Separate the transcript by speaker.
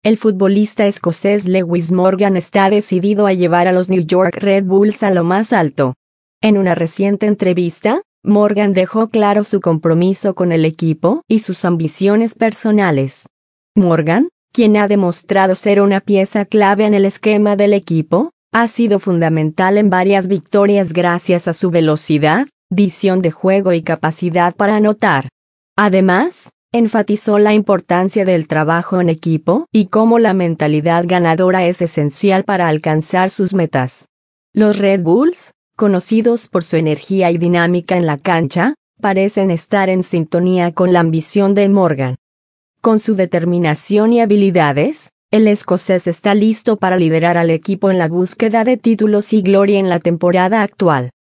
Speaker 1: El futbolista escocés Lewis Morgan está decidido a llevar a los New York Red Bulls a lo más alto. En una reciente entrevista, Morgan dejó claro su compromiso con el equipo y sus ambiciones personales. Morgan, quien ha demostrado ser una pieza clave en el esquema del equipo, ha sido fundamental en varias victorias gracias a su velocidad, visión de juego y capacidad para anotar. Además, enfatizó la importancia del trabajo en equipo y cómo la mentalidad ganadora es esencial para alcanzar sus metas. Los Red Bulls, conocidos por su energía y dinámica en la cancha, parecen estar en sintonía con la ambición de Morgan. Con su determinación y habilidades, el escocés está listo para liderar al equipo en la búsqueda de títulos y gloria en la temporada actual.